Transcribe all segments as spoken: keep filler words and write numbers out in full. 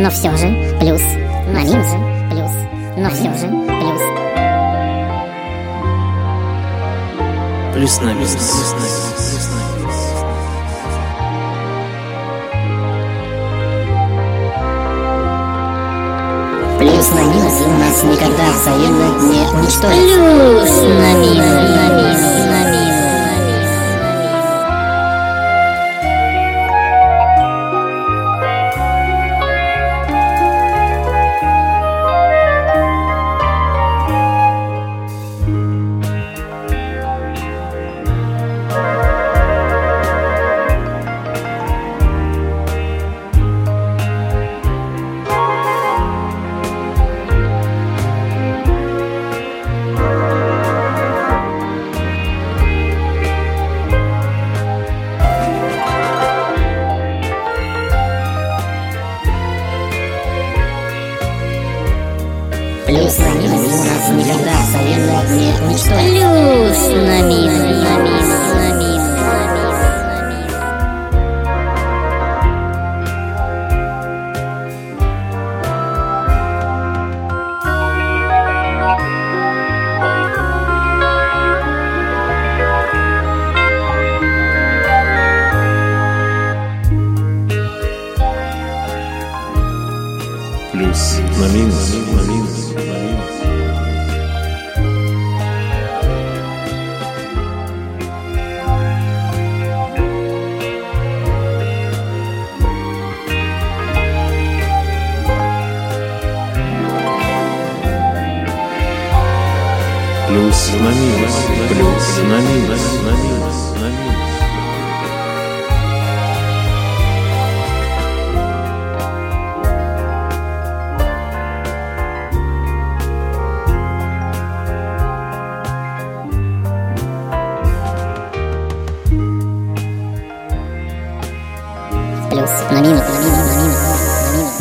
но все же плюс на минус, плюс, но все же плюс. Плюс на минус. Плюс на минус у нас никогда взаимно не уничтожится. Плюс на минус, на минус, на минус. Плюс на минус у нас никогда взаимно не уничтожится. Плюс на минус, на минус, на минус, на минус. Плюс на минус, на минус, на минус. Плюс на минус, плюс на минус, на минус, на минус. Плюс на минус, на минус, на минус, на минус.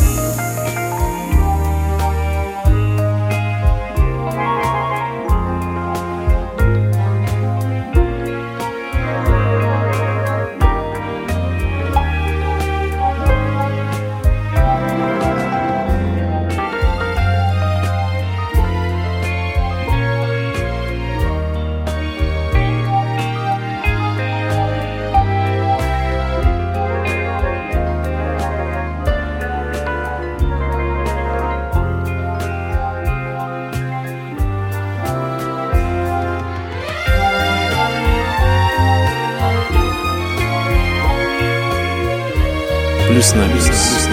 Плюс на минус.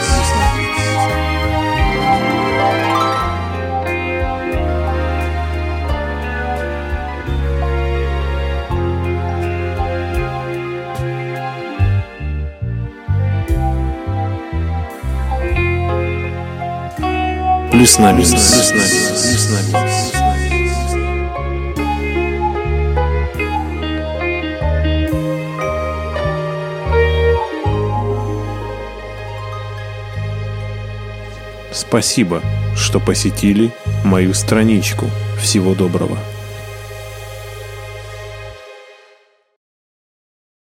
Плюс на минус, плюс на минус, плюс на минус. Спасибо, что посетили мою страничку. Всего доброго.